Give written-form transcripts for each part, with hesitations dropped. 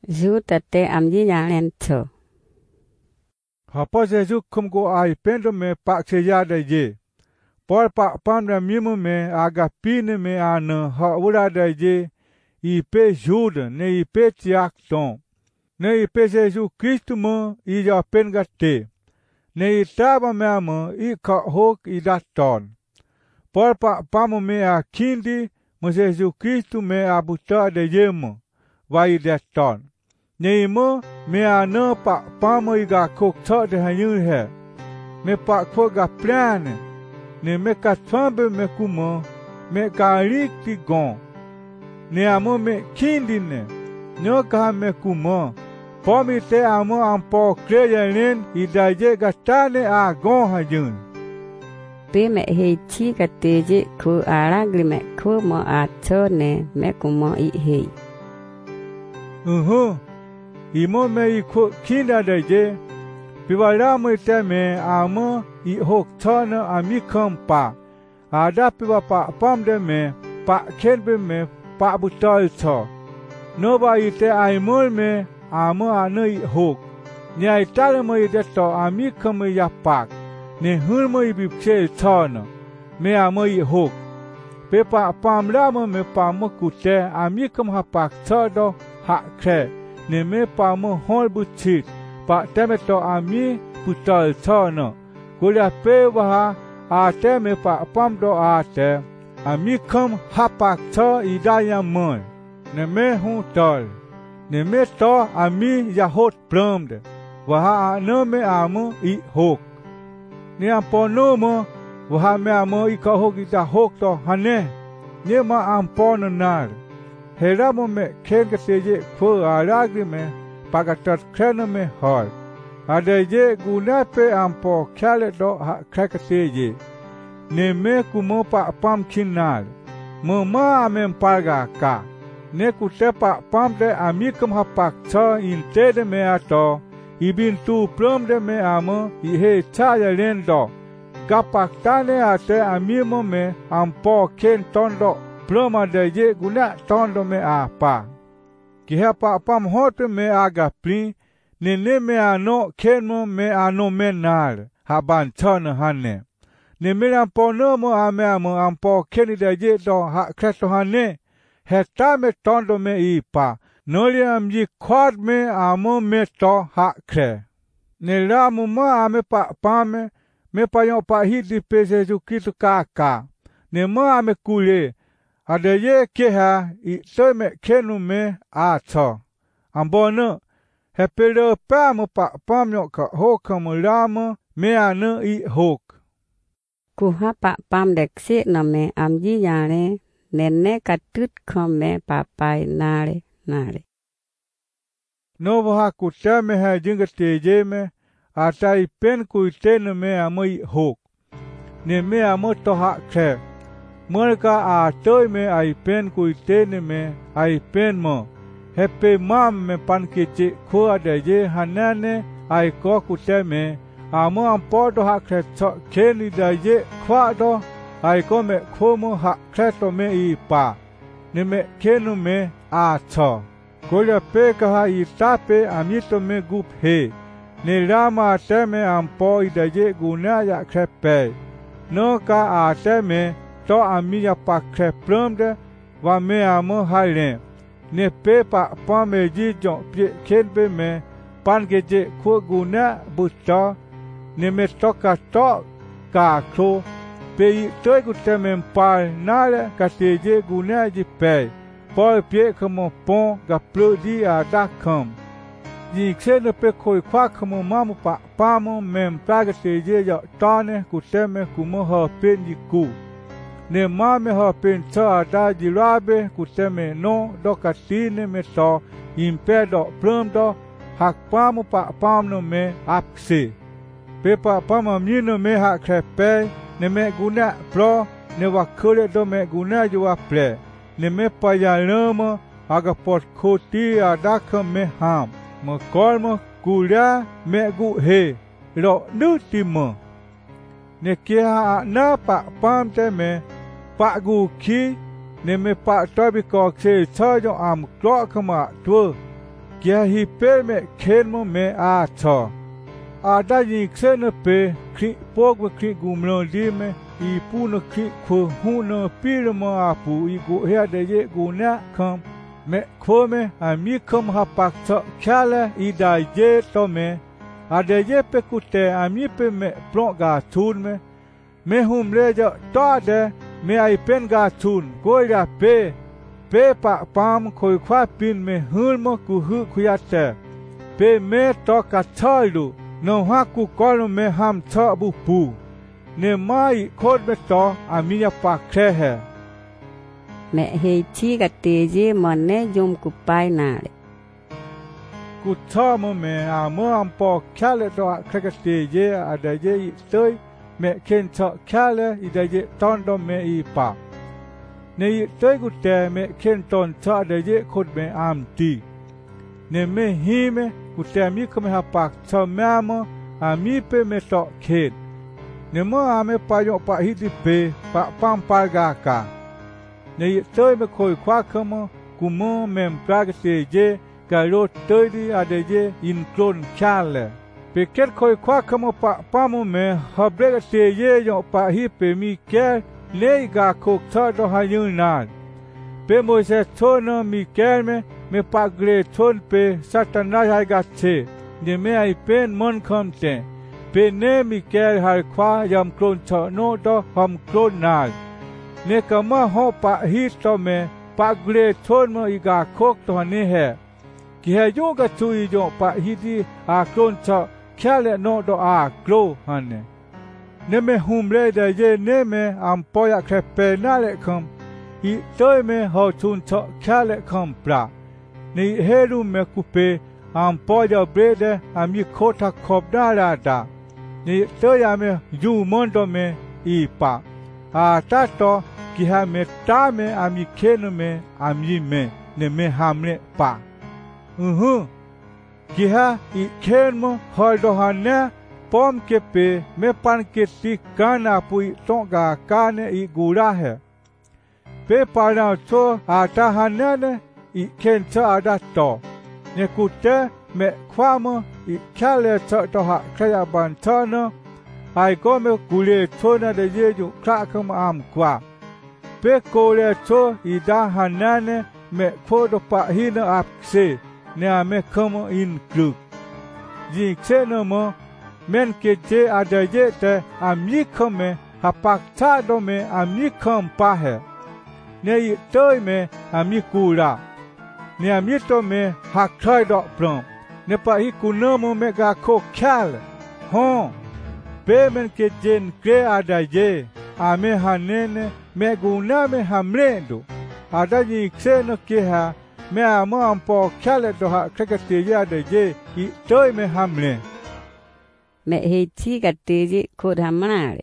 Zu tate amji yang cho. Hapa Yesu kum ko ai pendo me pak seya da je. Por pak pam da mimu me aga pine me ana ha ura da je. I pe juda ne i pe tiak ton. Ne i pe Yesu Kristu mo i ja pen gate. Ne i taba me amo i ka hok i da ton. Por pak pam me a kindi mo Yesu Kristu me a buta da je mo. Vai da ton. Ne mo me a no pak pam i ga kok ta de hanyu he. Me pak ko ga plane. Ne me ka tambe me kumo. Me ka rik ti gon. Ne amo me kindi ne. Nyo ka me kumo. Pomi te amo ampo kreya nen i da je ga tane a gon hajun. Pe me hei chi ka teje ku aragli me ku mo a cho ne me kumo i hei. Imo me i ku kinda da je. Piwala mo te me amo i hok tana ami kampa. Ada piwa pa pam de me pa kenbe me pa butal to. No ba i te aimol me amo ano i hok. Ni ai tale mo i de to ami kam ya pak. Ne hul mo i bipche tana. Me amo i hok. Pe pa pam la mo me pa mo kute ami kam ha pak to do ha kre. Ne me pa mo hol buchit. Pa teme to ami butal tana. Kulia pe waha a te me pa pam do a te. Ami kam ha pak to i da ya mon. Ne me hun tol. Ne me to ami ya hot plumde. Waha a no me amo i hok. Ne ampo no mo. Waha me amo i ka hok i da hok to hane. Ne ma ampo no nar. Hera mo me ken ka teje ko aragri me. Pagatat krena me hol. Ada je guna pe ampo kale do ha kreka teje. Ne me kumo pa pam kinal. Mo ma amem parga ka. Ne kute pa pam de amikam ha pak cha in te de me ato. Ibin tu plom de me amo i he chaya lendo. Kapak tane ate amimo me ampo ken tondo. Ploma de je guna tondo me apa. Kiha pa pam hot me aga prin. Ne me ano kenmo me ano menal. Haban chana hane. Ne me ampo no mo ame amo ampo keni de je do ha kreto hane. Heta me tondo me ipa. Noli amji kwad me amo me to ha kre. Ne la mo ma ame pa pame. Me pa yon pa hiti pe Jesu Kristo kaka. Ne ma ame kule. Ade ye keha i to me kenu me a to. Ambono. Hepelo pa mo pa pam yon ka hoka mo lama me ane i hok. Kuha pa pam dek si na me amji yane. Nene katut kome papai nare. No waha kuta me ha jinga teje me. Ata i pen kuitene me amo i hok. Ne me amo to ha kre. Mulka a toy me ai pen kuitene me ai pen mo. Hepe mam me pan kiche kuwa de je hanane ai ko kuta me. Amo ampo do ha kre to keni de je kwa do. Ai ko me komo ha kre to me i pa. Ne me kenu me a to. Kolya pe kaha i tape amito me gup he. Ne rama te me ampo i de je guna ya kre pe. No ka a te me to ami ya pa kre plumde wa me amo halen. Ne pe pa pa me ji jon pie kenbe me pan ke je ko guna buta. Ne me toka to ka kro. Pe i toi ku te me mpal nale ka te je guna ji pe. Por pie como pon ga plodi a da kam. Ji kse pe koi kwa como mamu pa pamo mem praga te je ya tane ku te me kumo ha pen ji ku. Ne mame ha pen ta da ji rabe ku te me no do katine me to impe do plum do hak pamo pa pam no me apse. Pe pa pamo mi no me ha krepe ne me guna pro ne wakule do me guna ju aple. Ne me pa ya lama aga pot koti adaka me ham. Me kolmo kulia me gu he. Lo nutimo. Ne kia na pa pam te me pa gu ki. Ne me pa tobi kok se chajo am klok kama tu. kia hi pe me khen mo me a cho ada yin kse no pe kri pok me kri gumlo di me i pu no kri khu hu no pi mo a pu i go he de ye go na kham me kho me a mi kham ha pak cho khala i da ye to me a de ye pe ku te a mi pe me plon ga chun me hum le jo to de me ai pen ga chun go ya pe pa pam khoi khwa pin me hul mo ku hu khya te pe me to ka chalu no ha ku kol me ham cha bu pu ne mai khod me to a mi ya pa khe he me he chi ka te je mon ne yum ku pai na le ku cha mo me a mo am po kha le to kha ka te je a da je toi me khen cha kha le i da je ton do me i pa ne toi ku te me khen ton cha da je khod me am ti ne me hi me ku te mi ko me ha pak cha me mo a mi pe me to khet ne mo a me pa yo pa hi di pe pa pam pa ga ka ne toi me khoi khwa khmo ku mo mem pra ke te je ka ro toi di a de je in klon khale pe ket khoi khwa khmo pa pa mo me ha bre ke te je yo pa hi pe mi ke le ga khok tha do ha yun na pe mo se cho no mi ke me pa gre thon pe satana ha ga che ne me ai pen mon khom te pe ne mi ke har khwa yam klon cho no do hom klon na ne ka ma ho pa hi to me pa gre thon mo i ga khok to ne he ki he yo ga chu i yo pa hi di a klon cho kya le no do a klo han ne me hum le de ye ne me am po ya khe pe na le khom i toi me ho chun cho kya le khom pra ni he ru me ku pe am po ya bre de am yi kho tha khop da la da ni toi ya me yu mon do me i pa a ta to ki ha me ta me am yi khe no me am yi me ne me ham le pa ki ha i khen mo ho do ha ne pom ke pe me pan ke ti kana pui to ga ka ne i gura he pe pa na cho a ta ha ne i khen cha ada to ne ku te me khwa mo i kha le cha to ha khya ban cha no ai ko me ku le cho na de ye ju kha kham am kwa pe ko le cho i da ha ne me kho do pa hi na ap se ne a me kham in kruk ji che no mo men ke je a de ye te a mi kham me ha pak cha do me a mi kham pa he ne i toi me a mi ku ra ne a mi to me ha khai do prom ne pa hi ku no mo me ga kho khal ho pe men ke jen kre a da ye a me ha ne me gu na me ha mre do a da yi kse no ke ha me a mo am po khal do ha khe ke te ya de ye i toi me ha mre me he chi ka te je kho da ma le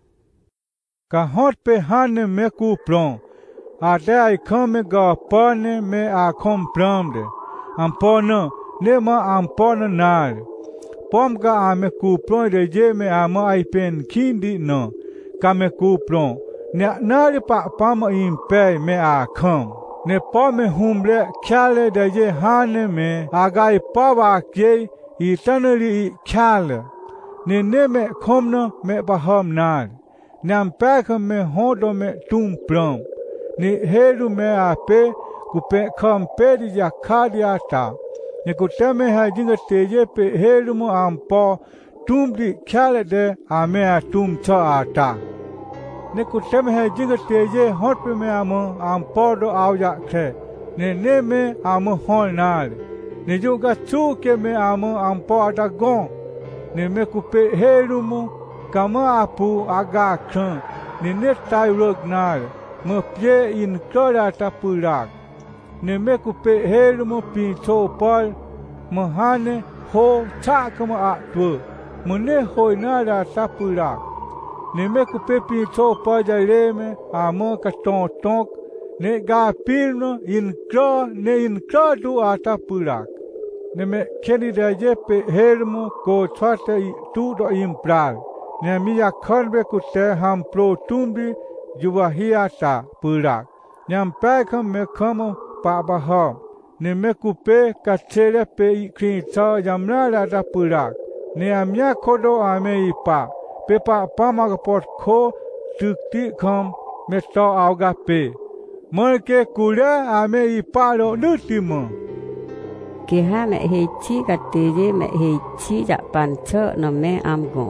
ka hot pe han me ku prom a de ai khom me ga pa ne me a khom prom de am po no ne ma am po no na pom ga a me ku prom de je me a ma ai pen kin di no ka me ku prom ne na ri pa ma in pe me a khom ne po me hum le kya le de je han ne me a ga i pa ba ke i tan ri kya le ne me khom no me ba ham na nam pa khom me ho do me tum prom ni heru me a pe ku pe khom pe di ya kha dia ta ne ku te me ha jing te je pe heru mo am po tum di kha le de a me a tum cha a ta ne ku te me ha jing te je hot pe me am po do aw ya khe ne me am hol na ne jo ga chu ke me am po ata gon ne me ku pe heru mo kama apu aga khon ne tai rok na mo pie in kora ta purak ne me ku pe her mo pi cho pal mo hane ho cha kama a tu mo ne hoi na ra ta purak ne me ku pe pi cho pa ja re me a mo ka ton tok ne ga pir no in kra du a ta purak ne me keni da je pe her mo ko chwata tu do im pral ne mi ya khon be ku te ham pro tumbi juwa hiata purak nyam pa kham me kham pa ba ha ne me kupe kachere pe ikrin cha yamna da purak ne amya khodo ame ipa pe pa pama pot kho tukti kham me to auga pe mer ke kula ame ipa lo nutimo ke ha me he chi ka te je me he chi ja pan cho no me am go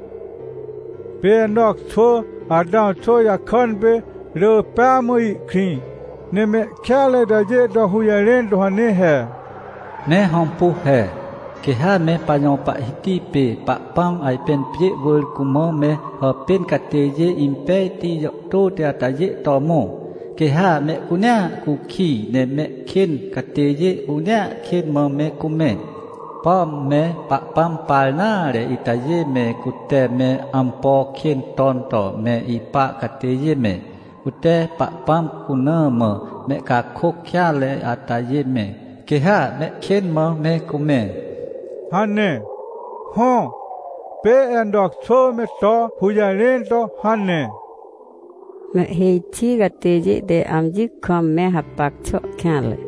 pe nok cho adam cho ya khan be lo pa mo ikrin ne me khale da je do hu ya ren do ne he ne hom pu he ke ha me pa yon pa hiti pe pa pang ai pen pye wol kumo me ho pen ka te je impe ti yo to ta ta je to mo ke ha me kunya ku khi ne me khin ka te je unya khin mo me ku me pom me pa pam pal na re ita je me ku te me ampo khin ton to me ipa ka te je me ku te pa pam ku na mo me ka khok kya le ata je me ke ha me khin mo me ku me hanne ho pe endok cho me to hu ya ren to hanne me he chi ka te je de am ji kham me ha pak cho khan le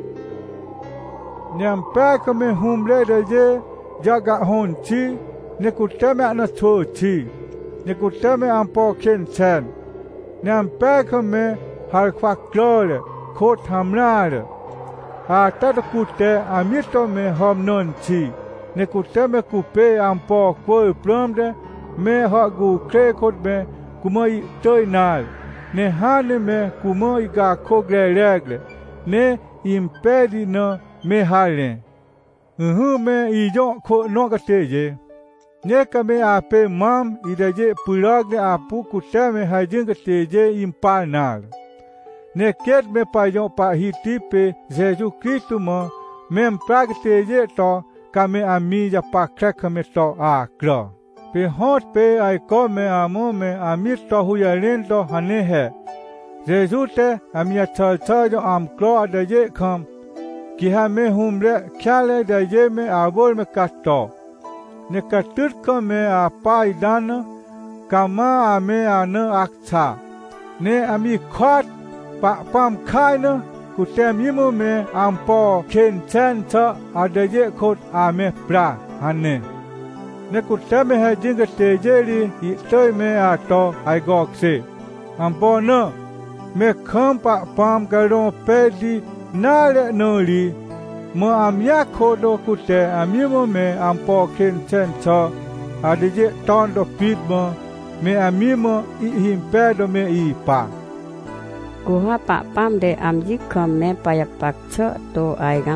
nyam pa ka me hum le de je jaga hon chi ne ku te me na cho chi ne ku te me am po khen chen nyam pa ka me har kwa klole ko thamna le a ta ku te amit to me hom non chi ne ku te me ku pe am po ko plom de me ha gu kre ko me ku moi toy nal ne ha ne me ku moi ga ko gre regle ne impedi no me halen me i jo ko no ka te je ne ka me a pe mam i de je pulag de a pu ku te me ha jing ka te je impanal ne ket me pa jo pa hi ti pe Jesus Christ mo mem pra ka te je to ka me ami ja pa kra ka me to a kro pe hot pe ai ko me amo me ami to hu ya ren to hane he Jesus te ami a cha cha jo am kro de je kham ki ha me humre khale de je me avol me katto ne katut ko me a pai dan kama ame an akcha ne ami khat pa pam khai no ku tem yimo me am po khen chen cha a de je khot ame pra hanne ne ku tem me ha jing te je ri i toy me a to ai gok se am po no me kham pa pam ka ro pe di na le no li mo am ya kho do ku te am yimo me am po khen chen cha a de je ton do pit mo me am yimo i him pe do me i pa ku ha pa pam de am ji kham me pa ya pak cho to ai ga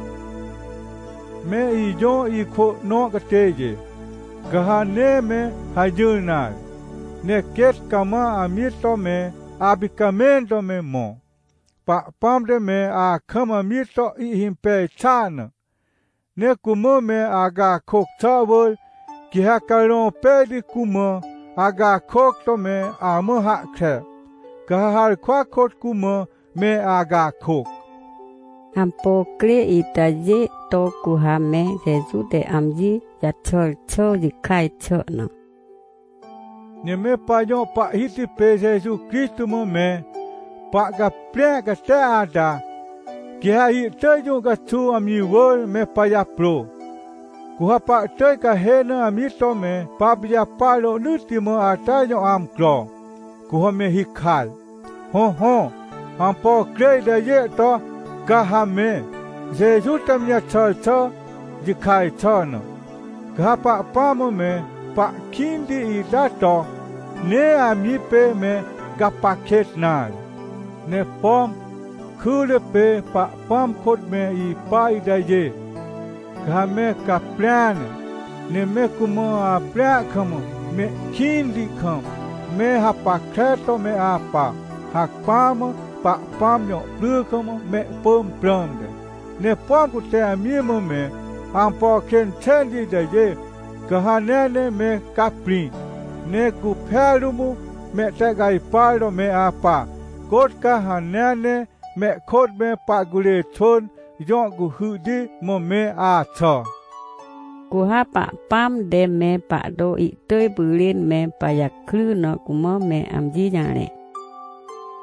me i jo i kho no ka te je ga ha ne me ha ju na ne ket kama amit to me abikamen to me mo pa pam de me a kham amit to i him pe chan ne kumo me aga khok cha bol ki ha ka ro pe di kumo aga khok to me a mo ha khe ga har kwa khot kumo me aga khok am po kle i ta je to ku ha me Jesus de am ji ya chol cho ji khai cho no ne me pa jo pa hi ti pe Jesus Christ mo me pa ga pre ga ta ada ki ha i te jo ga chu ami wo me pa ya pro ku ha pa te ka he na ami to me pa ya pa lo nu ti mo ata jo am klo ku ha me hi khal ho am po kre de ye to ga ha me Jesus tam ya chol cho ji khai cho no ga pa mo me pa kin di i da to ne ami pe me ga pa khet na ne pom khu le pe pa pam khot me i pa i da ye ga me ka plan ne me kumo a pra kham me kin di kham me ha pa khet to me a pa hak pam pa pam yo plu kham me pom pram de ne pom ku te ami mo me am po khen chen di da ye ga ha ne me ka pri ne ku phalu mu me ta gai pa do me a pa kot ka ha ne me khot me pa gule thon yo gu hu di mo me a cho ku ha pa pam de me pa do i toy bulin me pa ya khlu no ku mo me am ji ja le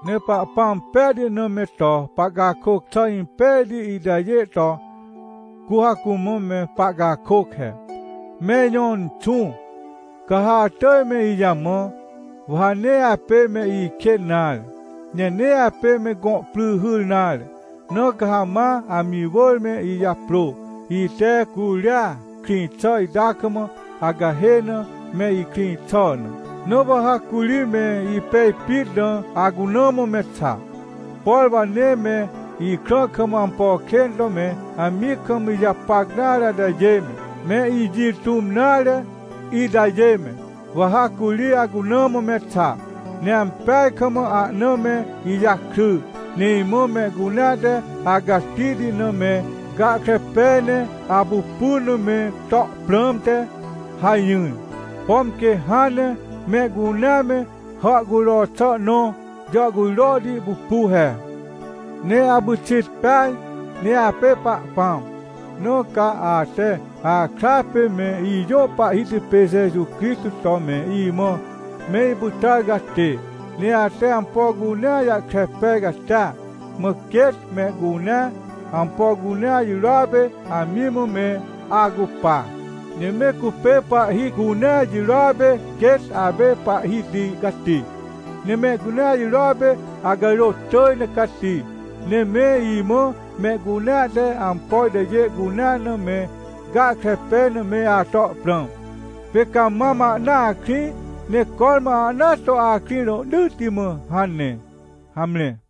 ne pak pam pedi no meto pak ga kok tain pedi idaye to kuha kumo me pak ga kok he me nyon chu kaha te me yamo vane ape me I kenal ne ape me gon plu hulnal no kaha ma ami vol me I ya pro I te kulia krin choi dakamo aga hena me I krin chon no baha kuli me I pe pidon agunomo me cha polva ne me I krokamo ampo kendo me amikam ya pagnara da jeme me I jitum nale I da jeme baha kuli agunomo me cha ne ampe kamo a no me I ya kru ne mo me gunade aga tidi no me ga kepene abu puno me tok plumte hayun pom ke hane me guname ha gulo to no ja gulo di bupu he ne abu chit pai ne ape pa pam no ka ate a krape me I yo pa ite pese ju Kristo to me I mo me butaga te ne ate ampo guna ya krepe gata mo ket me guna ampo guna yurabe amimo me agupa ne me kupe pa hi guna yurabe ket abe pa hi di gati ne me guna yurabe agalo toy ne kati ne me imo me guna de ampo de ye guna no me ga krepe no me ato plan pe kamama na ki ne kolma na to akino dutimo hanne hamle